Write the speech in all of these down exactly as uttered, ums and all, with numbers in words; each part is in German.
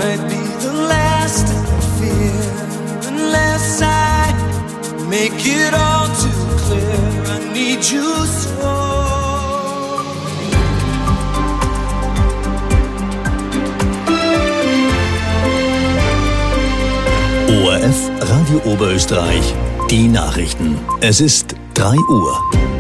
might be the last I fear, unless I make it all too clear. I need you so. O R F Radio Oberösterreich, die Nachrichten. Es ist drei Uhr.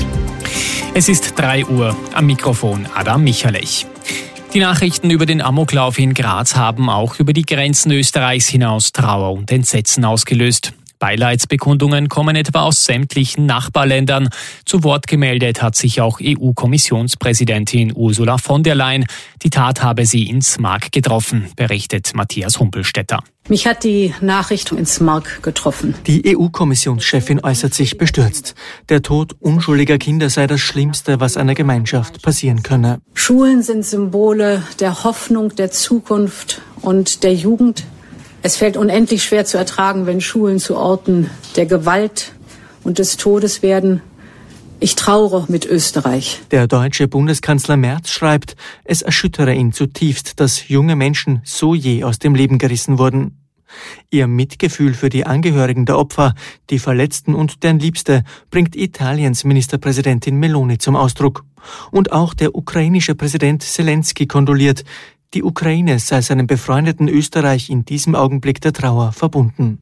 Es ist drei Uhr, am Mikrofon Adam Michalech. Die Nachrichten über den Amoklauf in Graz haben auch über die Grenzen Österreichs hinaus Trauer und Entsetzen ausgelöst. Beileidsbekundungen kommen etwa aus sämtlichen Nachbarländern. Zu Wort gemeldet hat sich auch E U-Kommissionspräsidentin Ursula von der Leyen. Die Tat habe sie in Smag getroffen, berichtet Matthias Humpelstädter. Mich hat die Nachricht in Smag getroffen. Die E U-Kommissionschefin äußert sich bestürzt. Der Tod unschuldiger Kinder sei das Schlimmste, was einer Gemeinschaft passieren könne. Schulen sind Symbole der Hoffnung, der Zukunft und der Jugend. Es fällt unendlich schwer zu ertragen, wenn Schulen zu Orten der Gewalt und des Todes werden. Ich trauere mit Österreich. Der deutsche Bundeskanzler Merz schreibt, es erschüttere ihn zutiefst, dass junge Menschen so je aus dem Leben gerissen wurden. Ihr Mitgefühl für die Angehörigen der Opfer, die Verletzten und deren Liebste bringt Italiens Ministerpräsidentin Meloni zum Ausdruck. Und auch der ukrainische Präsident Zelensky kondoliert. Die Ukraine sei seinem befreundeten Österreich in diesem Augenblick der Trauer verbunden.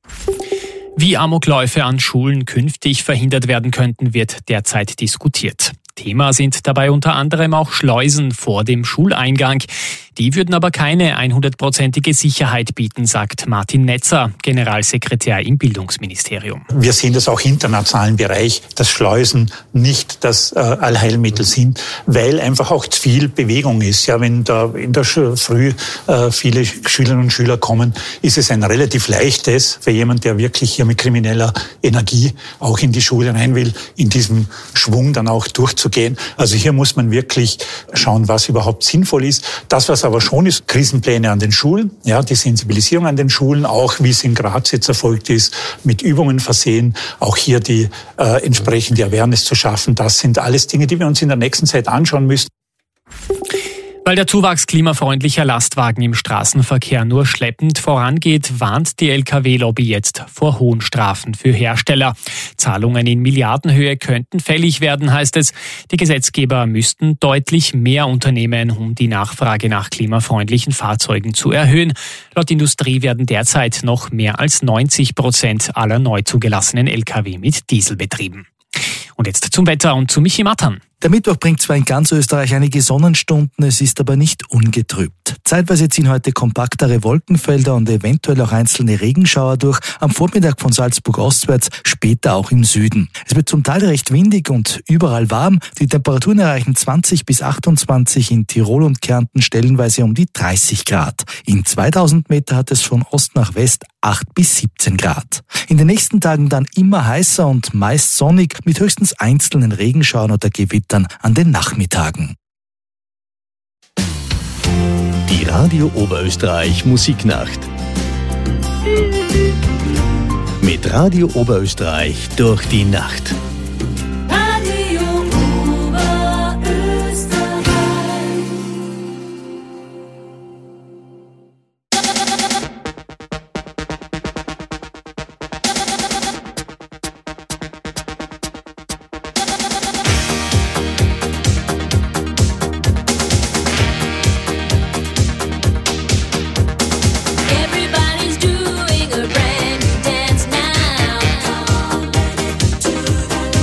Wie Amokläufe an Schulen künftig verhindert werden könnten, wird derzeit diskutiert. Thema sind dabei unter anderem auch Schleusen vor dem Schuleingang. Die würden aber keine hundertprozentige Sicherheit bieten, sagt Martin Netzer, Generalsekretär im Bildungsministerium. Wir sehen das auch im internationalen Bereich, dass Schleusen nicht das äh, Allheilmittel sind, weil einfach auch zu viel Bewegung ist. Ja, wenn da in der Früh äh, viele Schülerinnen und Schüler kommen, ist es ein relativ leichtes für jemanden, der wirklich hier mit krimineller Energie auch in die Schule rein will, in diesem Schwung dann auch durchzugehen. Also hier muss man wirklich schauen, was überhaupt sinnvoll ist. Das, was aber schon ist, Krisenpläne an den Schulen, ja, die Sensibilisierung an den Schulen, auch wie es in Graz jetzt erfolgt ist, mit Übungen versehen, auch hier die äh, entsprechende Awareness zu schaffen. Das sind alles Dinge, die wir uns in der nächsten Zeit anschauen müssen. Weil der Zuwachs klimafreundlicher Lastwagen im Straßenverkehr nur schleppend vorangeht, warnt die L K W-Lobby jetzt vor hohen Strafen für Hersteller. Zahlungen in Milliardenhöhe könnten fällig werden, heißt es. Die Gesetzgeber müssten deutlich mehr unternehmen, um die Nachfrage nach klimafreundlichen Fahrzeugen zu erhöhen. Laut Industrie werden derzeit noch mehr als neunzig Prozent aller neu zugelassenen L K W mit Diesel betrieben. Und jetzt zum Wetter und zu Michi Mattern. Der Mittwoch bringt zwar in ganz Österreich einige Sonnenstunden, es ist aber nicht ungetrübt. Zeitweise ziehen heute kompaktere Wolkenfelder und eventuell auch einzelne Regenschauer durch, am Vormittag von Salzburg ostwärts, später auch im Süden. Es wird zum Teil recht windig und überall warm. Die Temperaturen erreichen zwanzig bis achtundzwanzig, in Tirol und Kärnten stellenweise um die dreißig Grad. In zweitausend Meter hat es von Ost nach West acht bis siebzehn Grad. In den nächsten Tagen dann immer heißer und meist sonnig mit höchstens einzelnen Regenschauern oder Gewittern an den Nachmittagen. Die Radio Oberösterreich Musiknacht. Mit Radio Oberösterreich durch die Nacht. Everybody's doing a brand new dance now.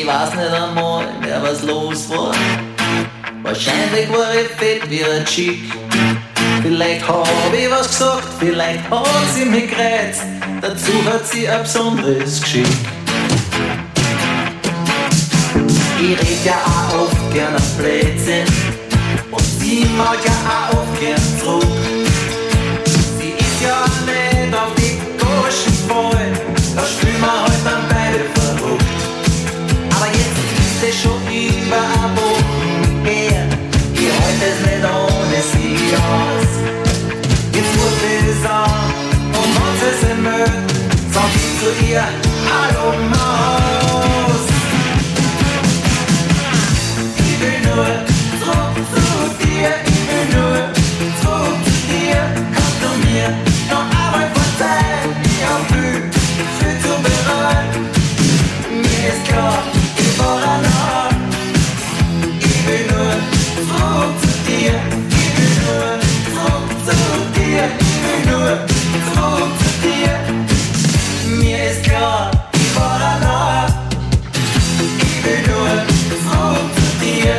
Ich weiß nicht einmal mehr, was los war. Wahrscheinlich war ich fett wie ein Chick. Vielleicht hab ich was gesagt, vielleicht hat sie mich gereizt. Dazu hat sie ein besonderes Geschick. Ich red ja auch oft gern auf Blödsinn und sie mag ja auch oft gern zurück. Sie ist ja nicht auf die Goschen voll, da spielen wir halt dann beide verrückt. Aber jetzt ist es schon über eine Woche her, ich halte es nicht ohne sie aus. Jetzt ruft es an und hat sie sich mögt, sag ich zu ihr, hallo Maus. Ich will nur zurück zu dir, ich will nur zurück zu dir. Kannst du mir noch einmal verzeihen? Ich hab viel, viel zu bereuen. Mir ist klar, ich war ein Haar. Ich will nur zurück zu dir, ich will nur zurück zu dir, ich will nur zurück zu dir. Mir ist klar, ich war ein Haar. Ich will nur zurück zu dir.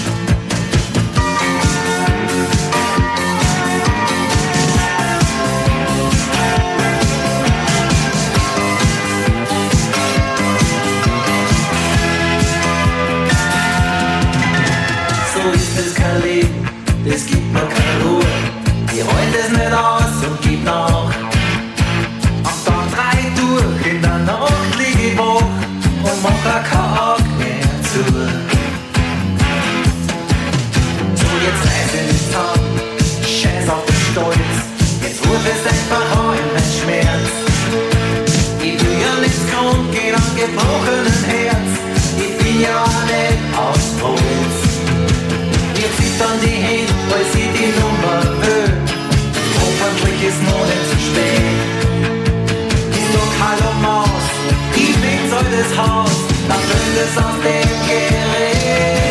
So ist es kein Leben, es gibt mir keine Ruhe. Ich halte es nicht aus und gib nach. Am Tag drei durch, in der Nacht lieg ich wach und mach auch kein Auge mehr zu. So, jetzt reiß ich nicht an, scheiß auf den Stolz. Jetzt ruf es einfach an in mein Schmerz. Ich will ja nichts Grund gehen am gebrochenen Herz. Ich bin ja auch nicht aus Holz. Mir zittern die Hände, weil sie die Nummer will. Hoffentlich ist noch nicht zu spät. Ich sag hallo Maus, ich bin so das Haus, dann tönt es aus dem Gerät.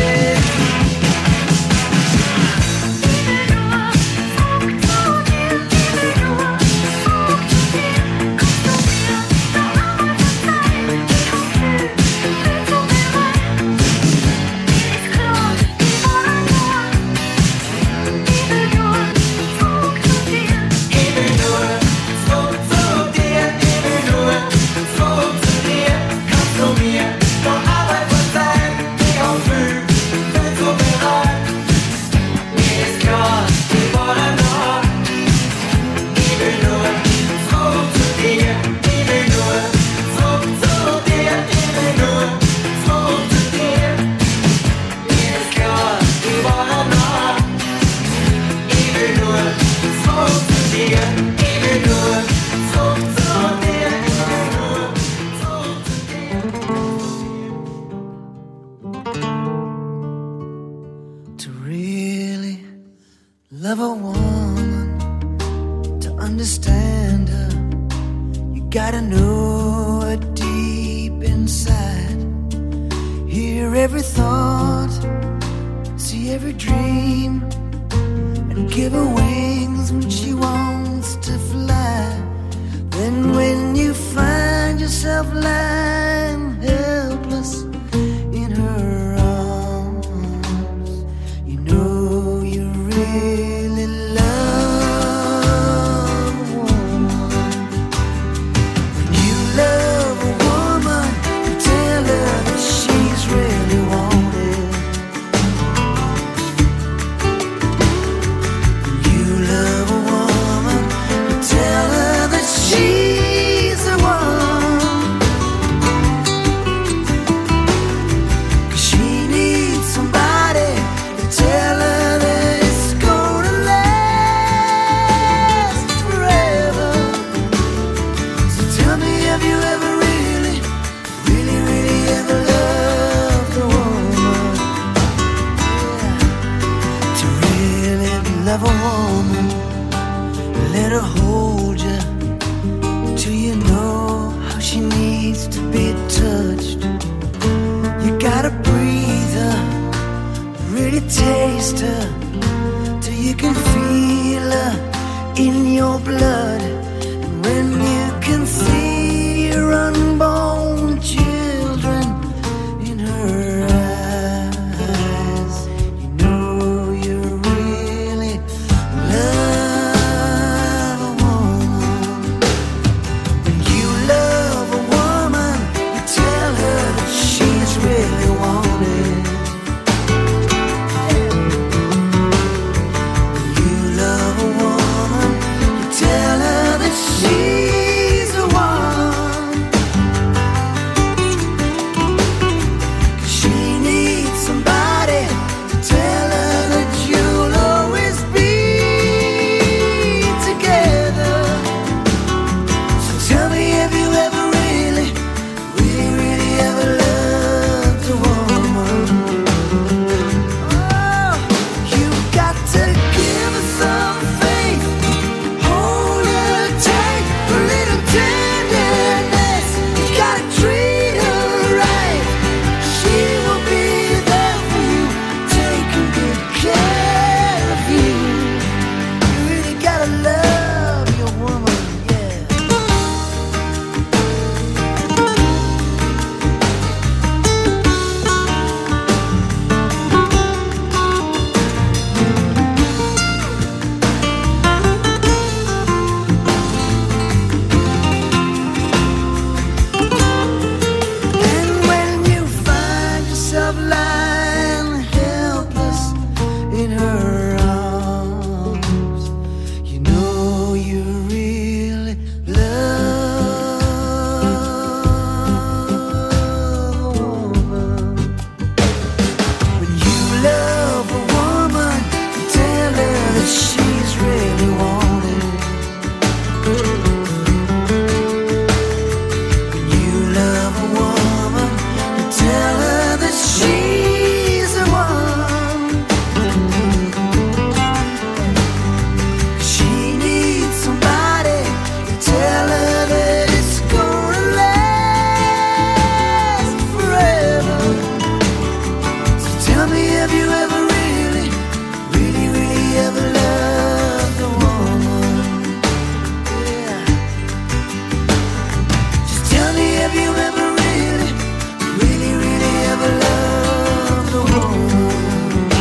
Love a woman, to understand her, you gotta know her deep inside. Hear every thought, see every dream, and give her wings when she wants to fly. Then when you find yourself lying helpless in her arms, you know you really love a woman. When you love a woman, you tell her that she's really wanted. When you love a woman, you tell her that she's the one. 'Cause she needs somebody to tell her that it's gonna last forever. So tell me, have you ever really, really, really ever loved a woman? Yeah. To really love a woman, let her hold you till you know how she needs to be touched. You gotta breathe her, really taste her, till you can feel her in your blood. And when you can see your unborn children have you ever really, really, really ever loved a woman?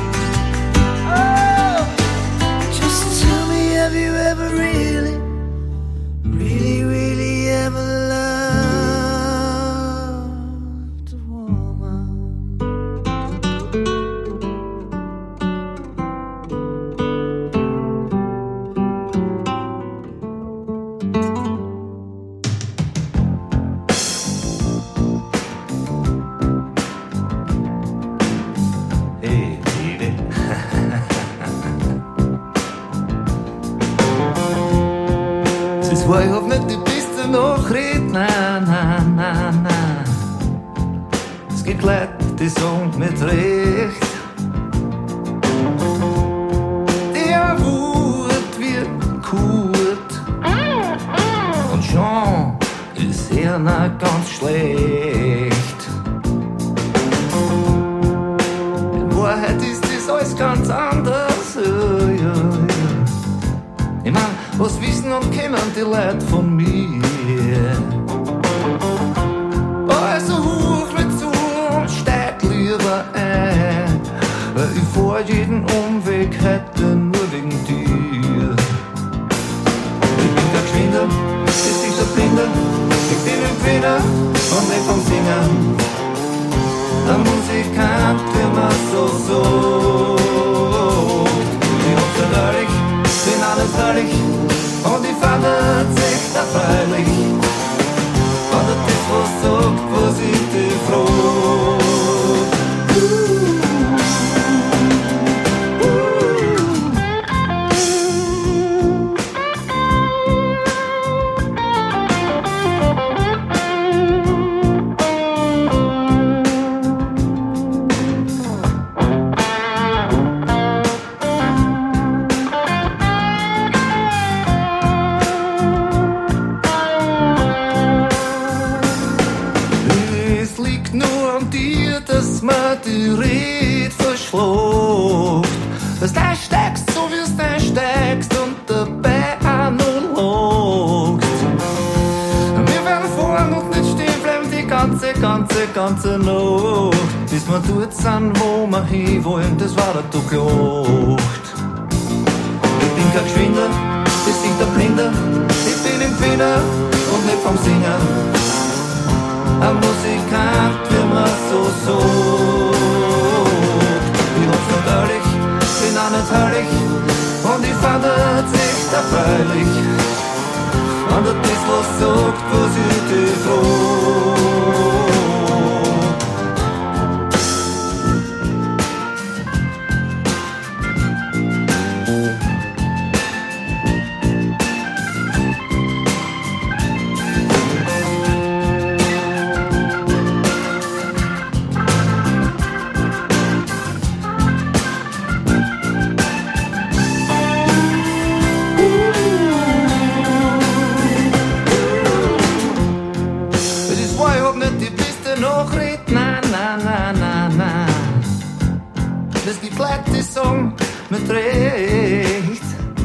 Oh, just tell me, have you ever really, really, really ever loved a woman? Hey, baby. Es ist wahr, ich hab nicht die beste Nachricht, nein, nein, nein, nein. Es gibt Leute, die sagen mit Recht, der Wut wird gut und schon ist er nicht ganz schlecht. In Wahrheit ist das alles ganz anders, ja, ja, ja. Ich mein, was wissen und kennen die Leute von mir? Also hoch mit zu und steig lieber ein, weil ich fahr jeden Umweg heute nur wegen dir. Ich bin der Geschwinder, ist nicht der Blinder, ich bin Empfänger und nicht vom Singen. Ein Musikant, wie man so sagt. Ich hab's nicht ehrlich, bin alles ehrlich und ich fand sich da freilich. Und das ist, was sagt, was ich dich frag. Es liegt nur an dir, dass man die Rede verschluckt. Dass du steigst, so wie du steigst und dabei auch nur logst. Wir werden fahren und nicht stehen bleiben die ganze, ganze, ganze Nacht. Bis wir dort sind, wo wir hinwollen, das war der Tag gemacht. Ich bin kein Geschwinder, das ist der Blinder. Ich bin Empfänger und nicht vom Singen. Ein Musikant, wie man so sagt. Ich hab's nicht ehrlich, bin auch nicht herrlich und ich fand sich da freilich. Und das ist, was sagt, was ich dich frag. Es gibt Leute, die sagen mit Recht.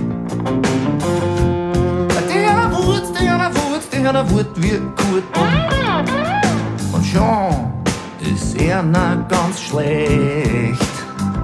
Die einer Wut, die einer Wut, die einer Wut wird gut. Und schon ist er nicht ganz schlecht.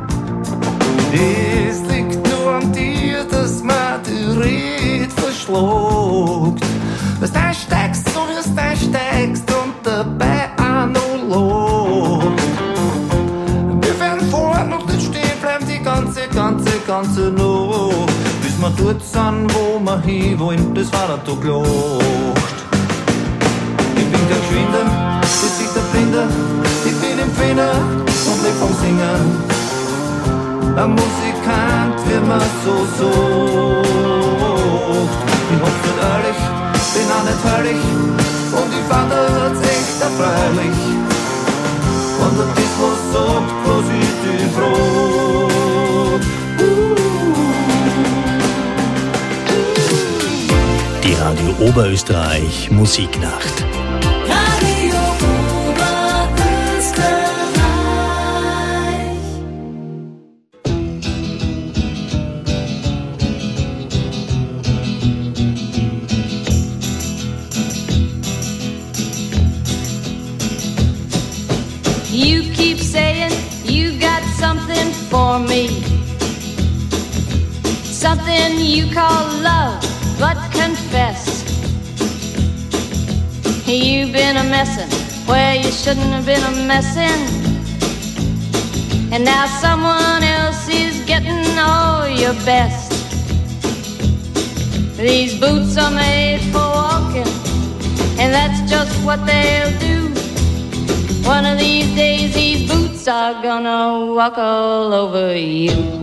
Es liegt nur an dir, dass man die Rede verschluckt. Dass du steigst, so wie du steigst und dabei auch noch lobst. Wir werden fahren und nicht stehen bleiben die ganze, ganze, ganze Nacht. Bis wir dort sind, wo wir hinwollen, das war der Tag gemacht. Ich bin kein Geschwinder, das ist der Blinder. Ich bin Empfänger und nicht vom Singen. Ein Musikant, wie man so sagt. Ich hab's nicht ehrlich, bin auch nicht herrlich und ich fand das echt erfreulich. Und das ist, was sagt, was ich dich frag. Die Radio Oberösterreich Musiknacht. Radio Oberösterreich. something you call love, but confess you've been a messin' where you shouldn't have been a messin', and now someone else is getting all your best. These boots are made for walking, and that's just what they'll do. One of these days these boots are gonna walk all over you.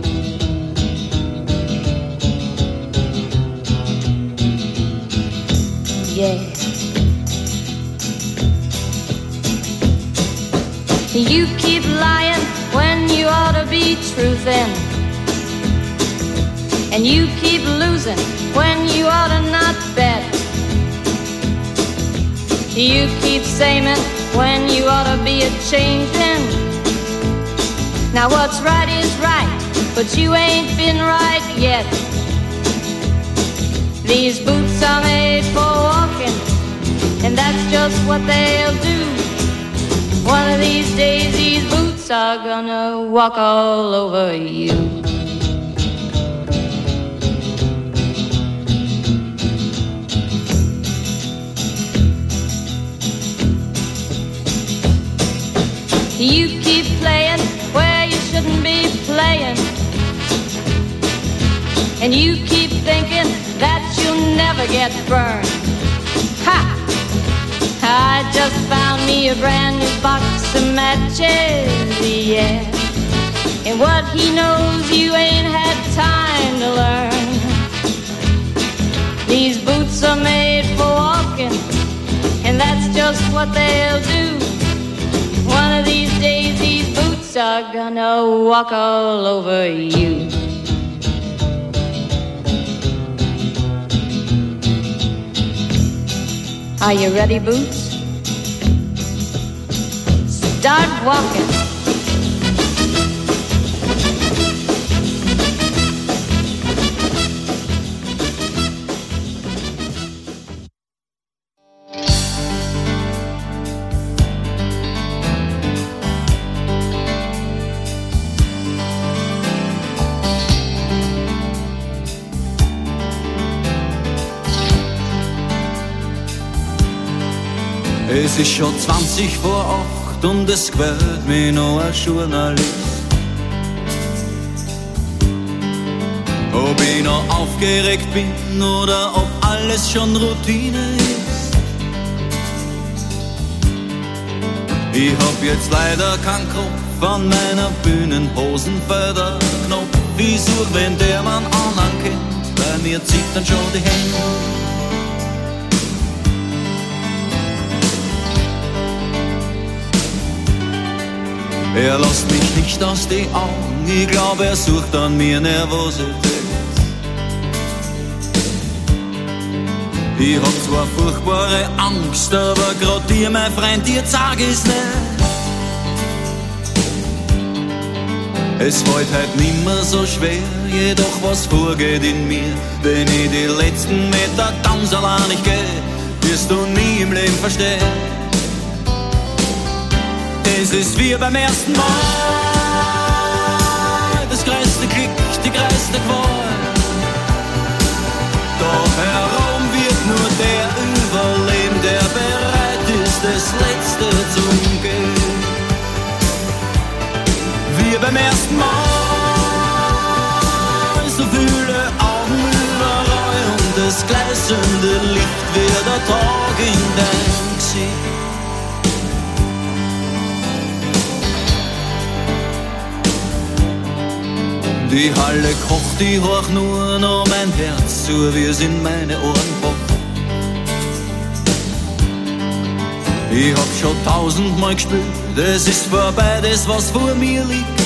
Yeah. You keep lying when you ought to be truthin', and you keep losing when you ought to not bet. You keep saying when you ought to be a changin'. Now what's right is right, but you ain't been right yet. These boots are made for walking, and that's just what they'll do. One of these days these boots are gonna walk all over you. You keep playing where you shouldn't be playing, and you keep thinking that you'll never get burned. Ha! I just found me a brand new box of matches, yeah. And what he knows you ain't had time to learn. These boots are made for walking, and that's just what they'll do. One of these days these boots are gonna walk all over you. Are you ready, Boots? Start walking. Es ist schon zwanzig vor acht und es quält mich noch ein Journalist. Ob ich noch aufgeregt bin oder ob alles schon Routine ist. Ich hab jetzt leider keinen Kopf an meiner Bühnenhosenfelderknopf. Ich such, wenn der Mann anderen kennt, bei mir zieht dann schon die Hände. Er lässt mich nicht aus die Augen, ich glaub, er sucht an mir Nervosität. Ich hab zwar furchtbare Angst, aber grad dir, mein Freund, dir sag ich's nicht. Es fällt halt nimmer so schwer, jedoch was vorgeht in mir. Wenn ich die letzten Meter ganz allein nicht geh, wirst du nie im Leben verstehen. Es ist wie beim ersten Mal, das größte Glück, die größte Qual. Doch herum wird nur der überleben, der bereit ist, das Letzte zum Gehen. Wie beim ersten Mal, so viele Augen überall und das gleißende Licht wird der Tag in dein Gesicht. Die Halle kocht, ich horch nur noch mein Herz zu, wie es in meine Ohren pocht. Ich hab schon tausendmal gespielt, es ist vorbei, das was vor mir liegt.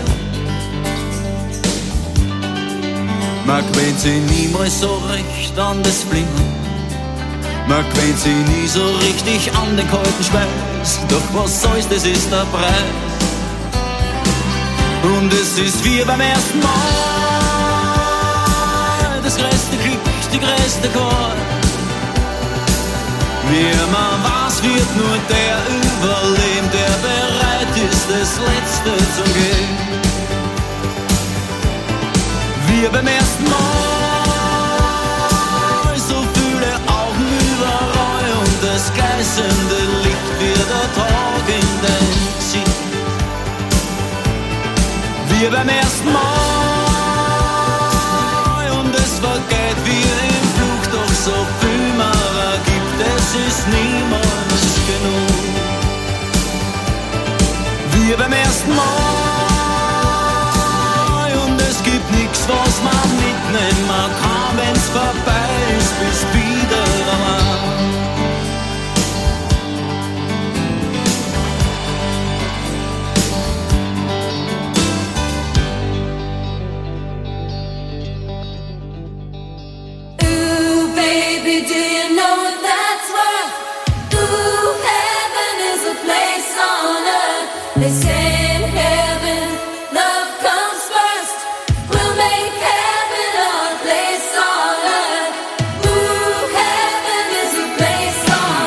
Man gewöhnt sich niemals so recht an das Flimmern, man gewöhnt sich nie so richtig an den kalten Schweiß. Doch was soll's, das ist der Preis. Und es ist wie beim ersten Mal, das größte Glück, die größte Qual. Wie man weiß, wird nur der überleben, der bereit ist, das Letzte zu gehen. Wie beim ersten Mal, gleißende Licht wird der Tag in den Sinn. Wie beim ersten Mal und es vergeht wie im Flug, doch so viel mehr gibt es ist niemals genug. Wie beim ersten Mal und es gibt nichts, was man mitnehmen kann, wenn's vorbei ist, bist wieder allein. Do you know what that's worth? Ooh, heaven is a place on earth. They say in heaven, love comes first. We'll make heaven our place on earth. Ooh, heaven is a place on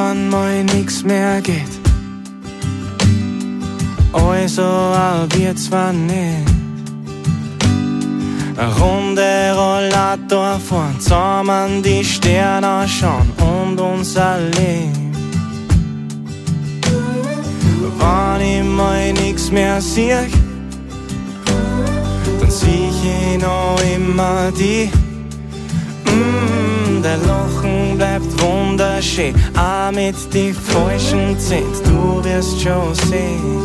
mal nix mehr geht. Also ab jetzt war nicht. Eine Runde Rollator fahren, zusammen die Sterne anschauen und unser Leben. Wenn ich mal nix mehr sieh, dann sieh ich noch immer die. Mm, der Lachen bleibt wunderschön, auch mit die falschen Zähnen, du wirst schon sehen.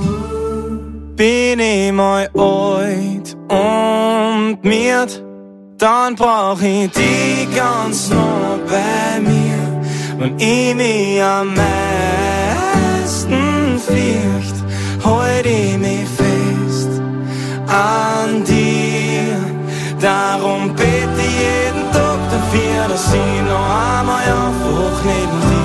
Bin ich mal alt und miert, dann brauch ich die ganz nah bei mir. Wenn ich mich am meisten fürcht, halt ich mich fest an dir. Darum bete ich jeden Tag dafür, dass ich noch einmal einfach neben dir.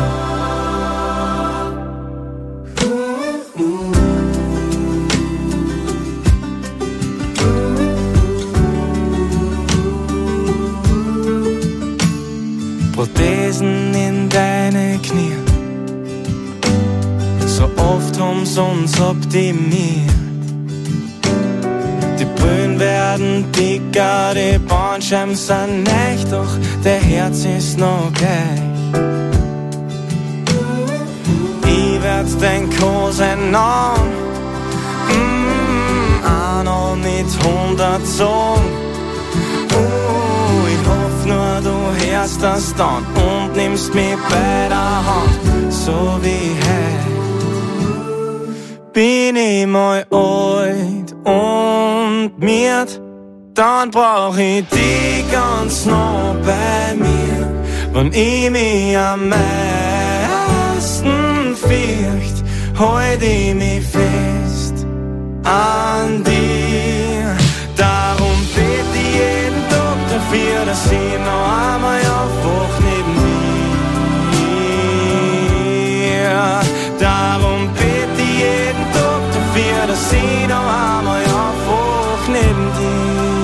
Prothesen in deine Knie, so oft haben's uns optimiert. Die Brühen werden dicker, die Bandscheiben sind echt, doch der Herz ist noch gleich. Ich werd dein Cousin an, mm, auch noch mit hundert Zonen. Uh, ich hoff nur, du hörst das dann und nimmst mich bei der Hand, so wie heute. Bin ich mal alt und miert, dann brauch ich die ganz nah bei mir. Wenn ich mich am meisten fürcht, halt ich mich fest an dir. Darum bete ich jeden Tag dafür, dass ich noch einmal einfach neben dir. Darum bete ich jeden Tag dafür, dass ich noch einmal einfach neben dir.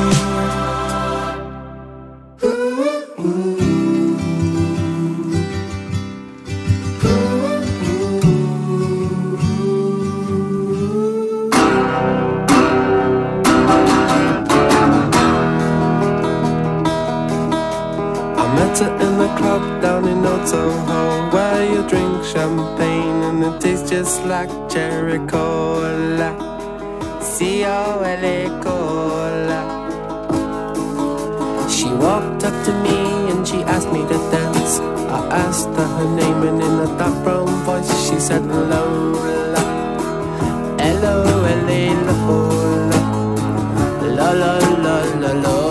In the club down in Old Soho, where you drink champagne and it tastes just like cherry cola, C O L A cola. She walked up to me and she asked me to dance. I asked her her name and in a dark brown voice she said Lola, L O L A Lola, la la la la Lola.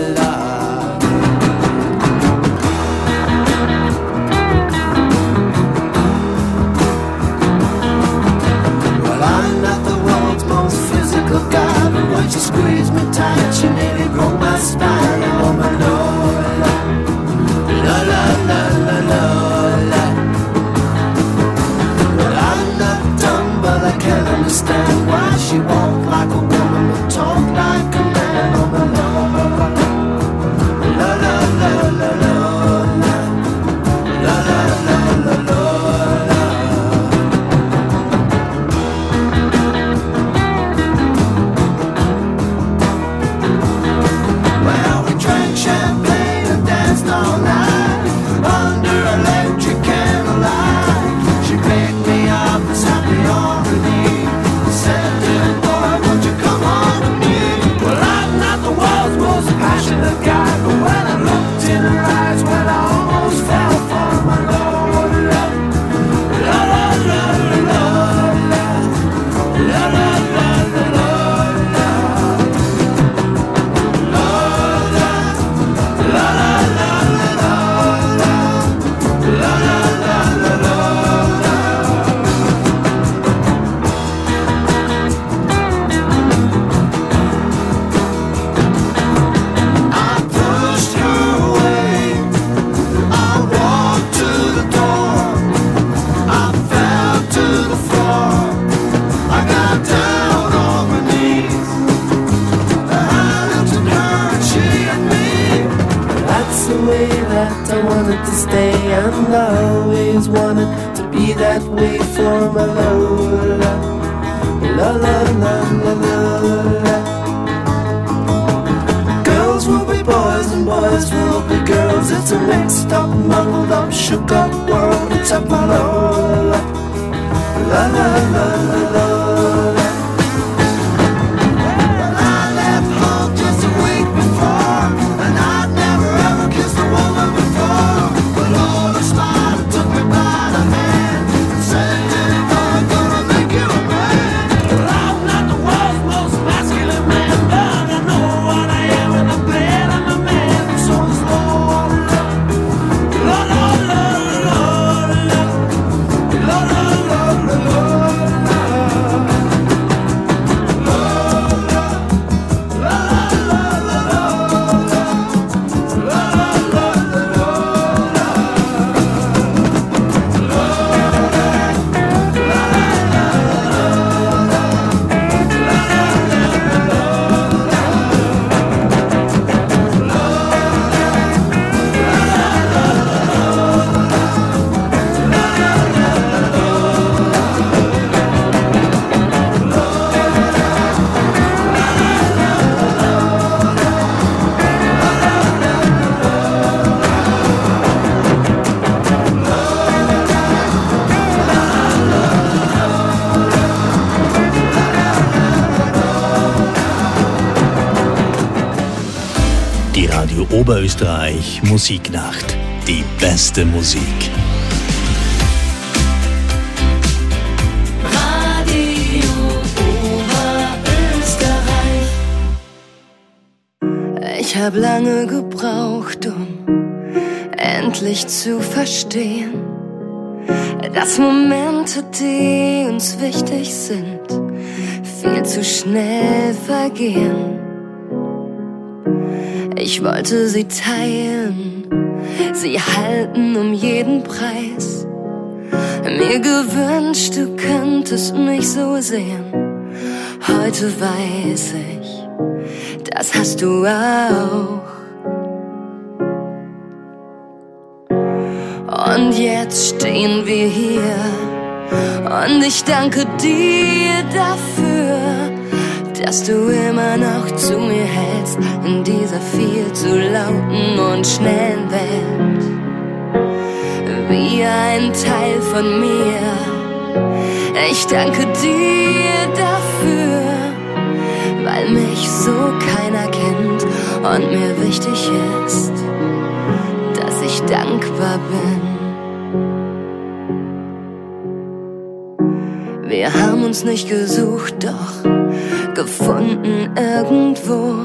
God, but when she squeezed me tight, she nearly broke my spine. And oh my Lola, la la la la Lola. Well, I'm not dumb, but I can't understand why she walked like a woman but talked like a man. Oh my Lola, la la la la Lola, la la la la Lola. All night under electric candlelight, she picked me up and snapped me on her knee. Said, "Little boy, won't you come on to me?" Well, I'm not the world's most passionate guy, but when I looked in her eyes, well, I almost fell for my Lola, la la la la la la la la la la. To stay and I always wanted to be that way for my Lola. La la la la la la. Girls will be boys and boys will be girls. It's a mixed up, muddled up, shook up world. It's a la la la la la la la. I left home just a week before, and I'd never ever kissed a woman before. But all the smile took me by the hand and said, "Diddy boy, I'm gonna make you a man." Well, I'm not the world's most masculine man, but I know what I am when I'm bad. I'm a man, so it's Lord, Lord, Lord, Lord, Lord, Lord, Lord, Lord, Lord. Die Radio Oberösterreich Musiknacht. Die beste Musik. Radio Oberösterreich. Ich hab lange gebraucht, um endlich zu verstehen, dass Momente, die uns wichtig sind, viel zu schnell vergehen. Ich wollte sie teilen, sie halten um jeden Preis. Mir gewünscht, du könntest mich so sehen. Heute weiß ich, das hast du auch. Und jetzt stehen wir hier und ich danke dir dafür, dass du immer noch zu mir hältst in dieser viel zu lauten und schnellen Welt. Wie ein Teil von mir. Ich danke dir dafür, weil mich so keiner kennt und mir wichtig ist, dass ich dankbar bin. Wir haben uns nicht gesucht, doch gefunden irgendwo.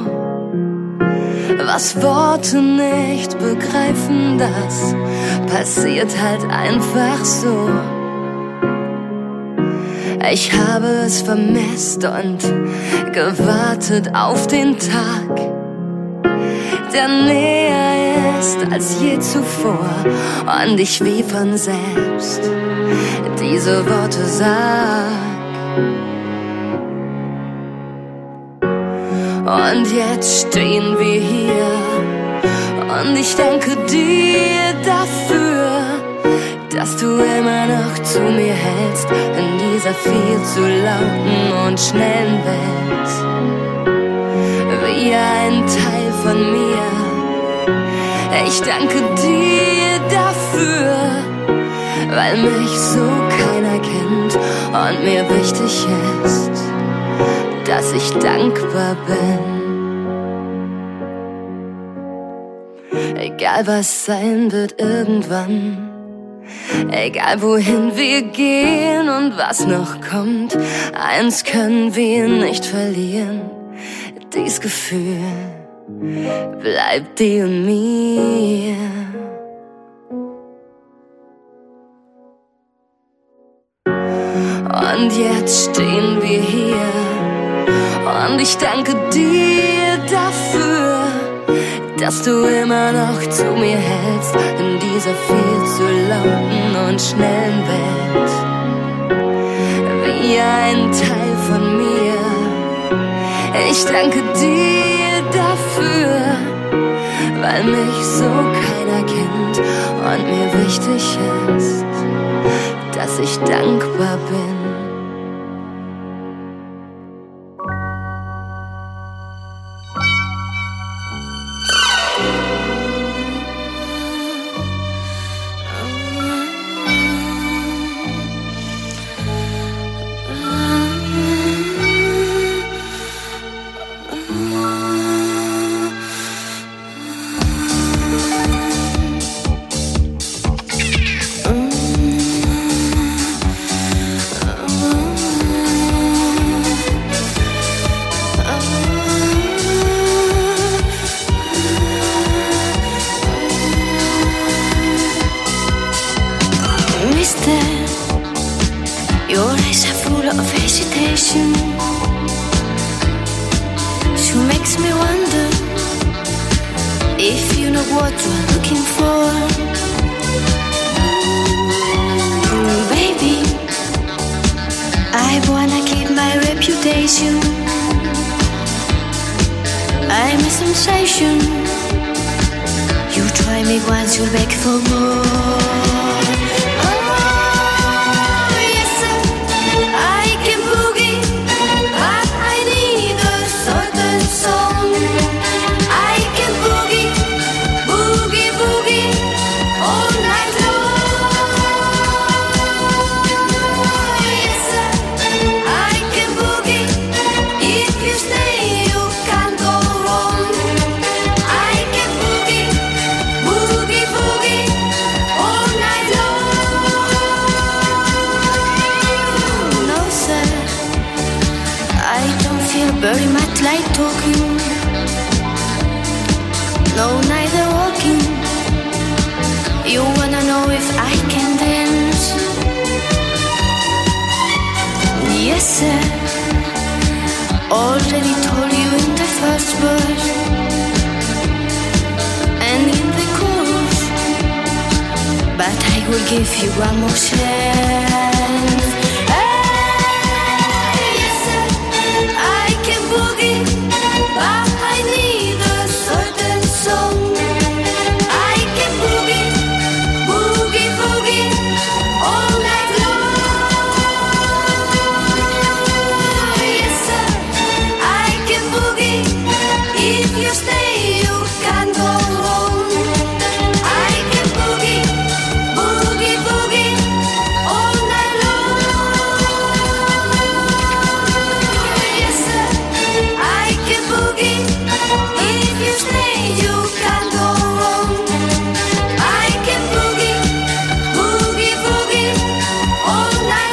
Was Worte nicht begreifen, das passiert halt einfach so. Ich habe es vermisst und gewartet auf den Tag, der näher ist als je zuvor und ich wie von selbst diese Worte sag. Und jetzt stehen wir hier und ich danke dir dafür, dass du immer noch zu mir hältst in dieser viel zu lauten und schnellen Welt. Wie ein Teil von mir. Ich danke dir dafür, weil mich so keiner kennt und mir wichtig ist, dass ich dankbar bin. Egal was sein wird irgendwann, egal wohin wir gehen und was noch kommt, eins können wir nicht verlieren. Dies Gefühl bleibt dir und mir. Und jetzt stehen wir hier und ich danke dir dafür, dass du immer noch zu mir hältst in dieser viel zu lauten und schnellen Welt. Wie ein Teil von mir. Ich danke dir dafür, weil mich so keiner kennt und mir wichtig ist, dass ich dankbar bin. sensation. She makes me wonder if you know what you're looking for. Mm, baby, I wanna keep my reputation. I'm a sensation. You try me once, you'll beg for more. Oh, yes, sir, I can boogie, but I need a certain song. I can boogie, boogie, boogie, all night long. Yes, sir, I can boogie, if you stay, you can't go wrong. I can boogie, boogie, boogie, all night long. No, sir, I don't feel very much like talking. No, neither walking. You wanna know if I can dance? Yes, sir, already told you in the first verse and in the chorus, but I will give you one more chance. Hey, yes, sir, I can boogie, but I need a certain song. I can boogie, boogie, boogie, all night long. Yes, sir, I can boogie, if you stay, you can't go wrong. I can boogie, boogie, boogie, all night long. Yes, sir, I can boogie, if you stay, you can't go wrong. I can boogie, boogie, boogie, all night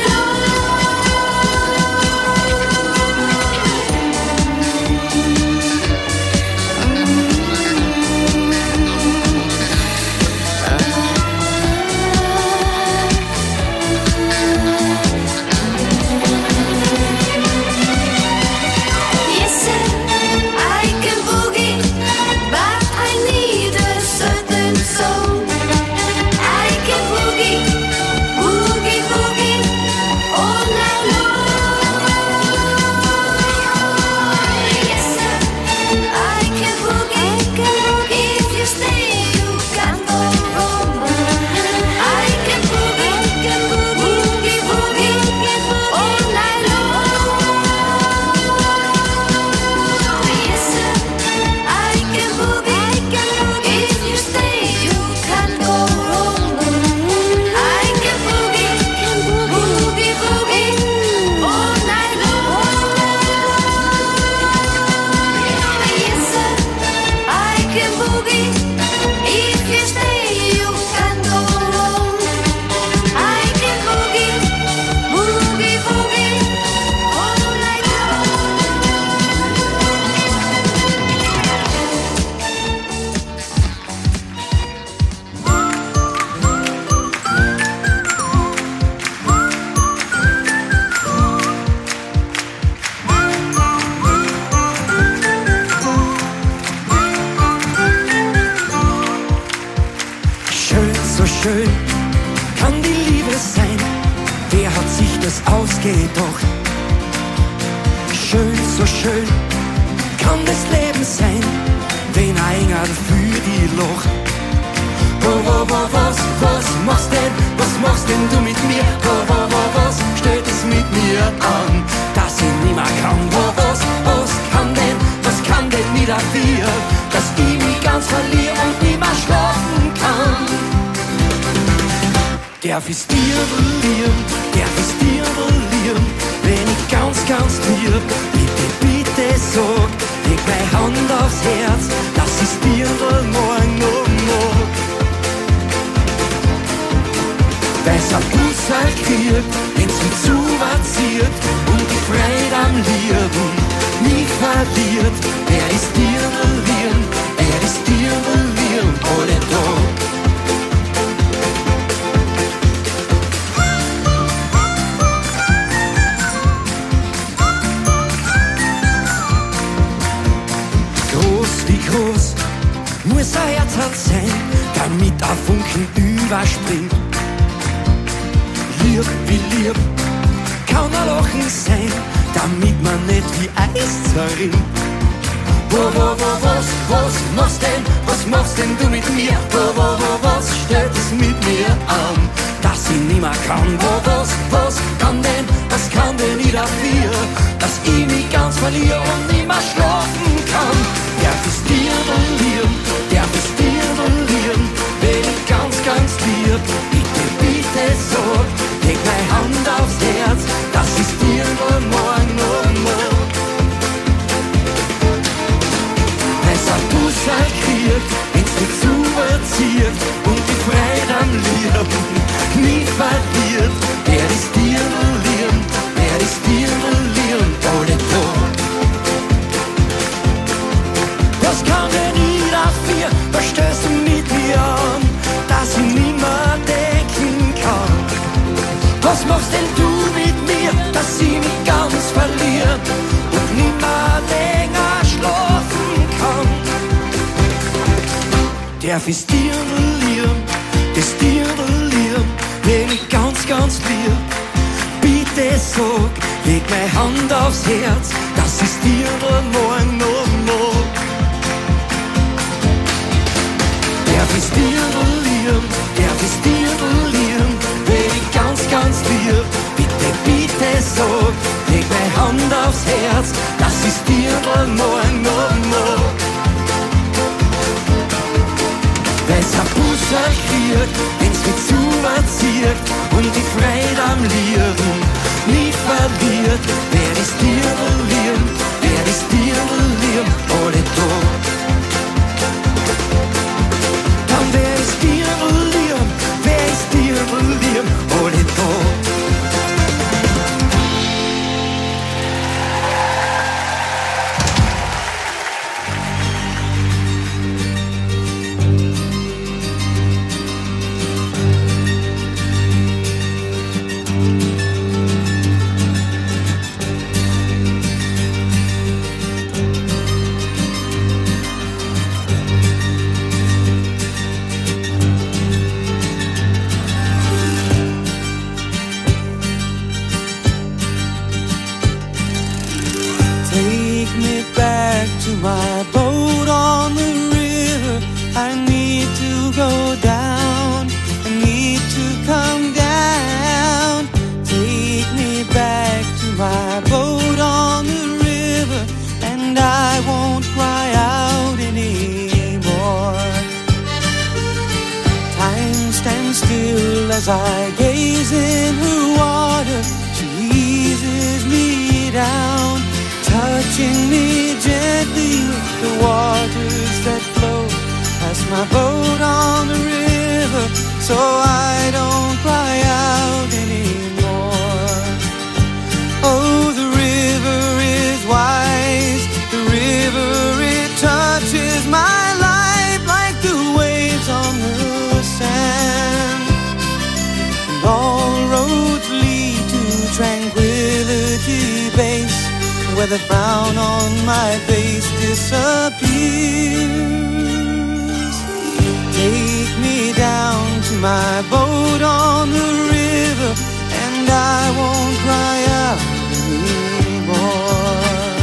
Yes, sir, I can boogie, but I need a certain song. I can boogie, boogie, boogie, all night long. Yes, sir, I can boogie, if you stay, you can't go wrong. I can boogie, boogie, boogie, all night long. Yes, sir, I can boogie, if you stay, you can't go wrong. I can boogie, boogie, boogie, all night long. Yes, sir, I can boogie, if you stay, you can't go wrong. I can boogie, boogie, boogie, all night Schön, so schön kann die Liebe sein. Wer hat sich das ausgedacht? Schön, so schön kann das Leben sein, wenn einer für die lacht. Wo, wo, wo, was, was machst denn, was machst denn du mit mir? Wo, wo, wo, was stellt es mit mir an, dass ich nimmer kann? Wo, was, was kann denn, was kann denn mir dafür, dass ich mich ganz verliere und nimmer schlafen kann? Darf ich's dir verlieren, darf ich's dir verlieren, wenn ich ganz, ganz lieb, bitte, bitte sag, leg meine Hand aufs Herz, dass ich's dir morgen noch mag. Weil's ein Bus halt kriegt, wenn's mich zu vazziert und die Freude am Lieben mich verliert. Wer ist dir verlieren, wer ist dir verlieren, alle Tag. wie groß muss ein Herz sein, damit der Funken überspringt? Lieb wie lieb kann ein Lachen sein, damit man nicht wie Eis zerrinnt. Wo, wo, wo, was, was machst denn, was machst denn du mit mir? Wo, wo, wo, was stellt es mit mir an, dass ich nimmer kann? Wo, was, was kann denn, was kann denn ich dafür, dass ich mich ganz verliere und nimmer schlafen kann? Der ist dir lieb, der ist dir lieb, wenn ich ganz, ganz lieb. Bitte, bitte sag, leg meine Hand aufs Herz, das ist dir nur morgen, nur morgen. Busserl kriegt, wenn's mich zuerzieht und die Freude am Leben nie verliert. Wer ist dir lieb, wer ist dir lieb, alle da. Was kann denn ich dafür, was stößt du mit mir an, dass ich nimmer denken kann? Was machst denn du mit mir, dass ich mich ganz verliere und nimmer länger schlafen kann? Der ist dir lieb, das dir lieb, wenn ich ganz, ganz lieb. Bitte sag, leg meine Hand aufs Herz, das ist dir morgen noch noch. Der ist dir lieb, der ist dir lieb, wenn ich ganz, ganz lieb. Bitte, bitte sag, leg meine Hand aufs Herz, das ist dir morgen noch noch. Weil's ein Busserl kriegt, wenn's mich zuerzieht und die Freude am Lieben nie verliert. Wer ist dir lieb, wer ist dir lieb, alle da. Dann wer ist dir lieb, wer ist dir lieb, alle da. My boat on the river, I need to go down, I need to come down. Take me back to my boat on the river, and I won't cry out anymore. Time stands still as I gaze in her water, she eases me down, touching me gently with the waters that flow past my boat on the river, so I don't cry out anymore. Oh, the river is wise, the river, it touches my life like the waves on the sand. And all roads lead to tranquility base, where the frown on my face disappears. Take me down to my boat on the river, and I won't cry out anymore.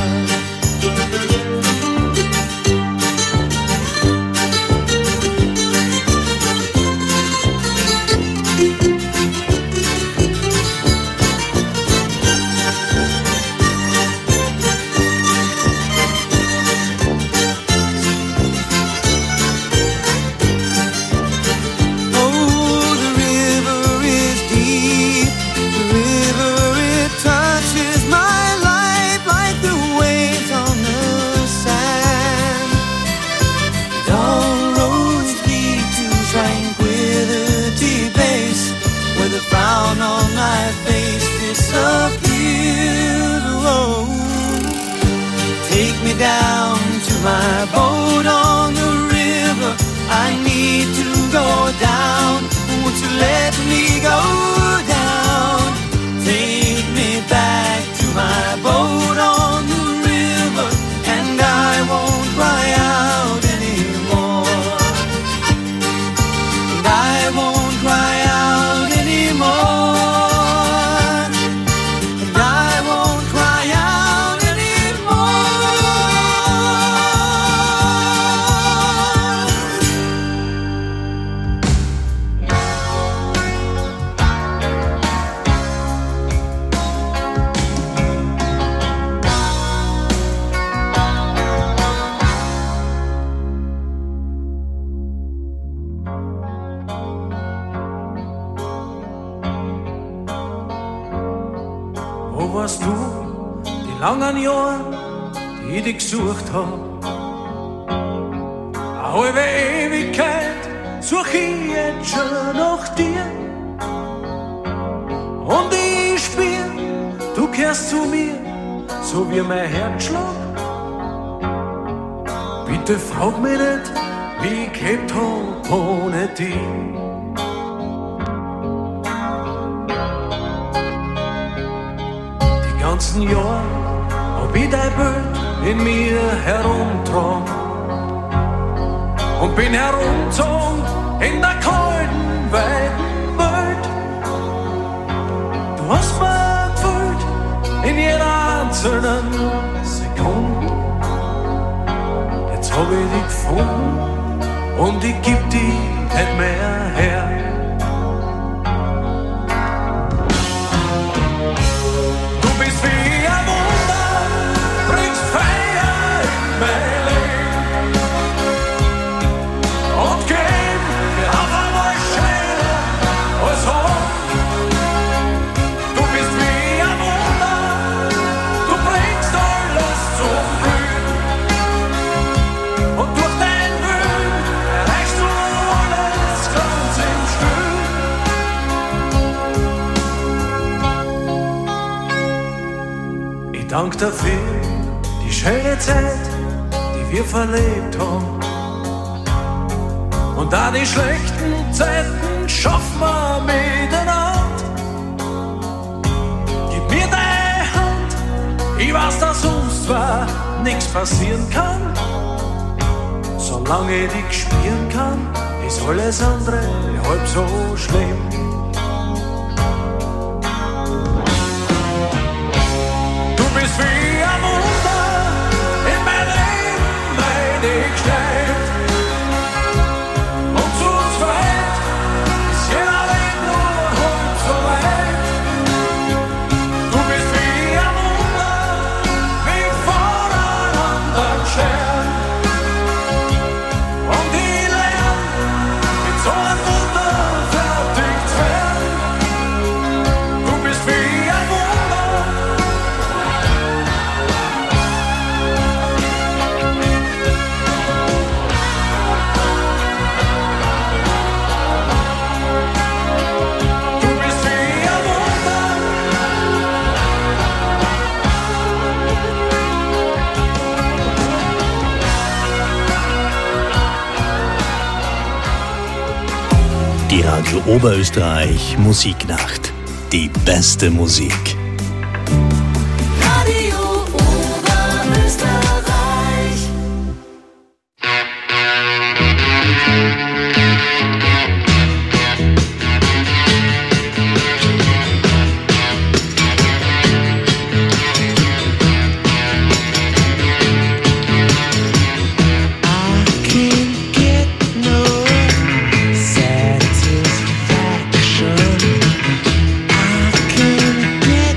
Down to my boat on the river, I need to go down. Won't you let me go down? Take me back to my boat on the river, and I won't cry out. langen Jahren, die ich dich gesucht hab. Eine halbe Ewigkeit such ich jetzt schon nach dir. Und ich spür, du kehrst zu mir, so wie mein Herzschlag. Bitte frag mich nicht, wie ich gelebt hab ohne dich. Die ganzen Jahre hab ich dein Bild in mir herumgetragen und bin herumgezogen in der kalten, weiten Welt. Du hast mir gefüllt in jeder einzelnen Sekunde. Jetzt hab ich dich gefunden und ich geb dich nicht mehr her. Du bist wie ein Wunder, bringst Feier in mein Leben und gib mir auf einmal schneller als Hoch. Du bist wie ein Wunder, du bringst alles zum Blühen und durch dein Willen erreichst du alles ganz im Stillen. Ich dank dir für die schöne Zeit, die wir verlebt haben. Und da die schlechten Zeiten schaffen wir miteinander. Gib mir deine Hand, ich weiß, dass uns zwar nichts passieren kann. Solange ich dich spüren kann, ist alles andere halb so schlimm. Du bist wie ein Wunder in mein Leben, mein ich steigt. Und zu zweit ist jeder Weg nur halb so weit. Du bist wie ein Wunder, wie voneinander Stern. Und ich lern, mit so einem Wunder fertig zu werden. Du bist wie ein Wunder. Du bist wie ein Wunder. Die Radio Oberösterreich Musiknacht. Die beste Musik. Radio Oberösterreich. Get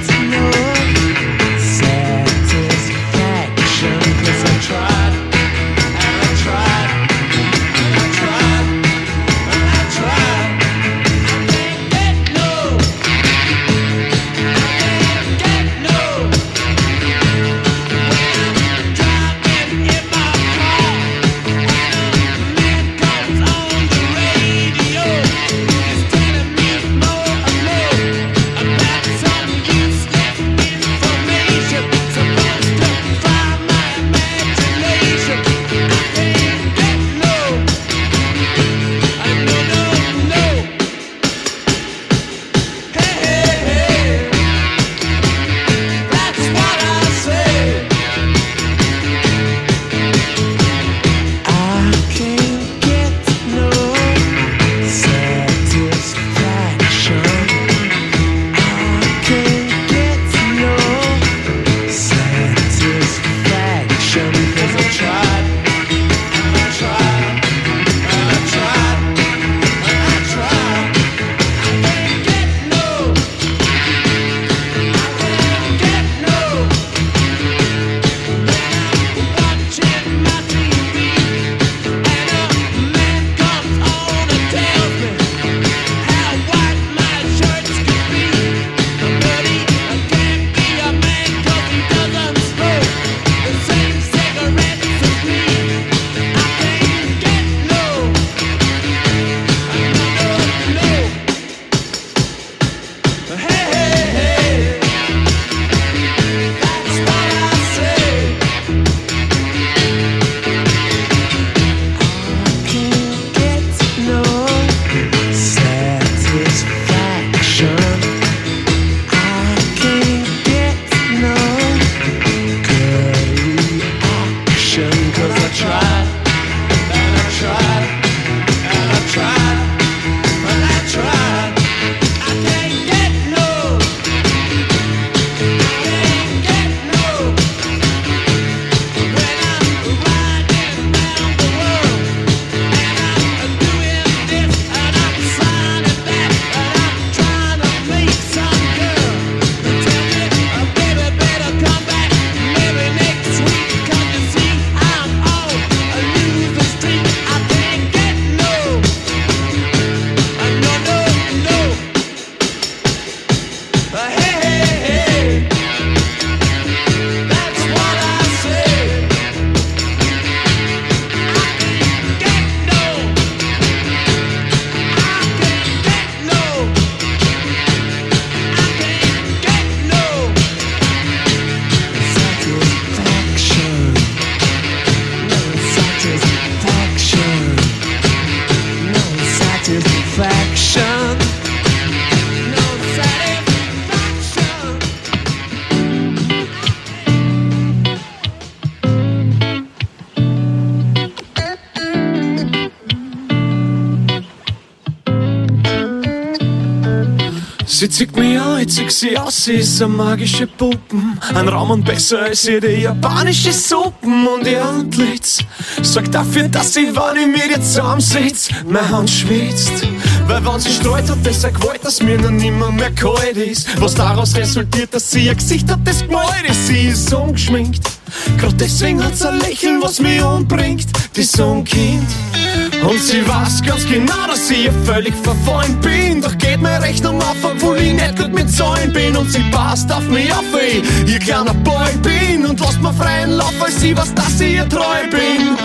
Sie zieht mich an, ich zieh sie aus, sie ist eine magische Puppen. Ein Raum und besser als jede japanische Suppen. Und ihr Antlitz sorgt dafür, dass sie, wenn ich mit ihr zusammensitz, meine Hand schwitzt. Weil wenn sie streut, hat das eine Gewalt, dass mir noch nimmer mehr kalt ist. Was daraus resultiert, dass sie ein Gesicht hat, das gemalt ist. Sie ist ungeschminkt, grad deswegen hat's ein Lächeln, was mich umbringt. Die ist so ein Kind und sie weiß ganz genau, dass ich ihr völlig verfallen bin. Doch geht mir Rechnung auf, obwohl ich nicht gut mit Zahlen bin. Und sie passt auf mich auf, weil ich ihr kleiner Boy bin. Und lasst mir freien Lauf, weil sie weiß, dass ich ihr treu bin.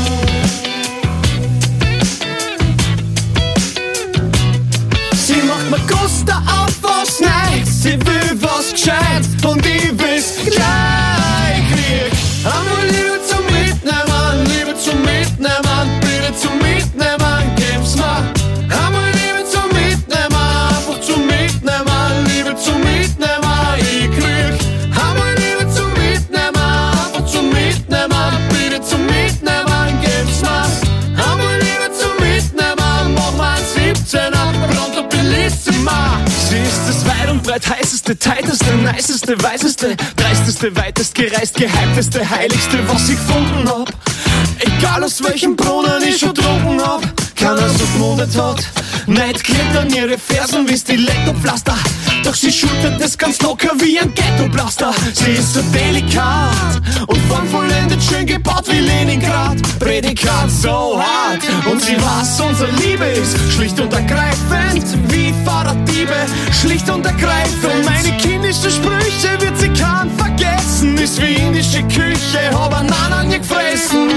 Sie macht mir Guster auf was Neues, sie will was Gescheites und ich will's gleich krieg. Einmal Liebe zum Mitnehmen, Liebe zum Mitnehmen, bitte zum Mitnehmen, gib's mir. Einmal Liebe zum Mitnehmen, einfach zum Mitnehmen, Liebe zum Mitnehmen, ich krieg. Einmal Liebe zum Mitnehmen, einfach zum Mitnehmen, bitte zum Mitnehmen, gib's mir. Einmal Liebe zum Mitnehmen, mach mal siebzehner, pronto bellissima. Sie ist das weit und breit heißeste, tighteste, niceste, weiseste, dreisteste, weitest gereist, gehypteste, heiligste, was ich gefunden hab. Egal aus welchem Brunnen ich schon trunken hab, keiner so gemundet hat. Neid klebt an ihre Fersen wie Stilettopflaster, doch sie schultert es ganz locker wie ein Ghettoblaster. Sie ist so delikat und formvollendet schön gebaut wie Leningrad. Prädikat so hart und sie weiß, unsere Liebe ist schlicht und ergreifend wie Fahrraddiebe, schlicht und ergreifend. Meine kindischen Sprüche wird sie kaum vergessen, ist wie indische Küche, hab einen an ihr gefressen.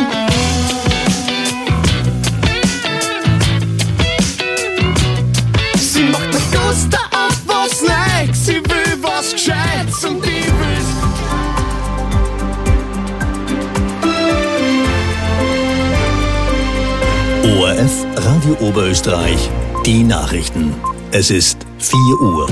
Sie macht der Guster auf was Neues, sie will was Gescheites und ich will's. O R F Radio Oberösterreich, die Nachrichten. Es ist vier Uhr.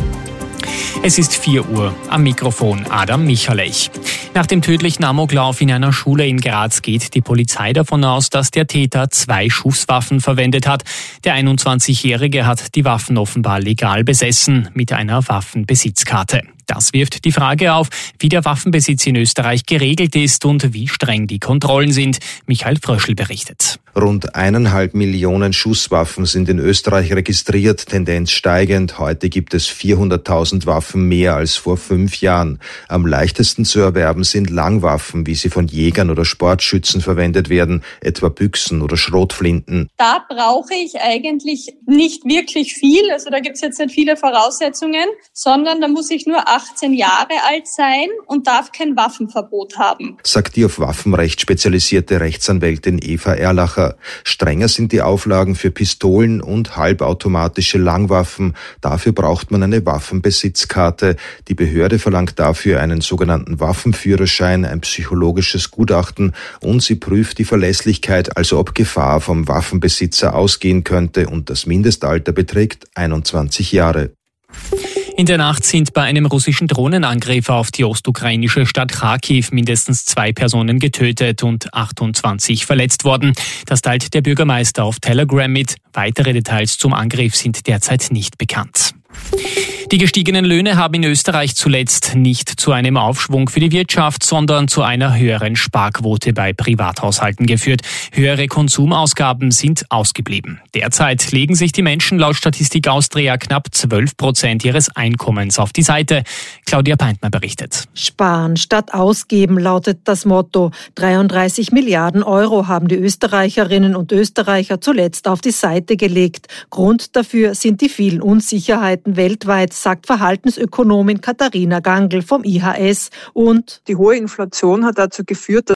Es ist vier Uhr. Am Mikrofon Adam Michalech. Nach dem tödlichen Amoklauf in einer Schule in Graz geht die Polizei davon aus, dass der Täter zwei Schusswaffen verwendet hat. Der einundzwanzigjährige hat die Waffen offenbar legal besessen mit einer Waffenbesitzkarte. Das wirft die Frage auf, wie der Waffenbesitz in Österreich geregelt ist und wie streng die Kontrollen sind. Michael Fröschl berichtet. Rund eineinhalb Millionen Schusswaffen sind in Österreich registriert, Tendenz steigend. Heute gibt es vierhunderttausend Waffen mehr als vor fünf Jahren. Am leichtesten zu erwerben sind Langwaffen, wie sie von Jägern oder Sportschützen verwendet werden, etwa Büchsen oder Schrotflinten. Da brauche ich eigentlich nicht wirklich viel, also da gibt es jetzt nicht viele Voraussetzungen, sondern da muss ich nur achtzehn Jahre alt sein und darf kein Waffenverbot haben, sagt die auf Waffenrecht spezialisierte Rechtsanwältin Eva Erlacher. Strenger sind die Auflagen für Pistolen und halbautomatische Langwaffen. Dafür braucht man eine Waffenbesitzkarte. Die Behörde verlangt dafür einen sogenannten Waffenführerschein, ein psychologisches Gutachten und sie prüft die Verlässlichkeit, also ob Gefahr vom Waffenbesitzer ausgehen könnte, und das Mindestalter beträgt einundzwanzig Jahre. In der Nacht sind bei einem russischen Drohnenangriff auf die ostukrainische Stadt Kharkiv mindestens zwei Personen getötet und achtundzwanzig verletzt worden. Das teilt der Bürgermeister auf Telegram mit. Weitere Details zum Angriff sind derzeit nicht bekannt. Die gestiegenen Löhne haben in Österreich zuletzt nicht zu einem Aufschwung für die Wirtschaft, sondern zu einer höheren Sparquote bei Privathaushalten geführt. Höhere Konsumausgaben sind ausgeblieben. Derzeit legen sich die Menschen laut Statistik Austria knapp zwölf Prozent ihres Einkommens auf die Seite. Claudia Peintner berichtet. Sparen statt ausgeben lautet das Motto. dreiunddreißig Milliarden Euro haben die Österreicherinnen und Österreicher zuletzt auf die Seite gelegt. Grund dafür sind die vielen Unsicherheiten weltweit, sagt Verhaltensökonomin Katharina Gangl vom I H S. Und die hohe Inflation hat dazu geführt,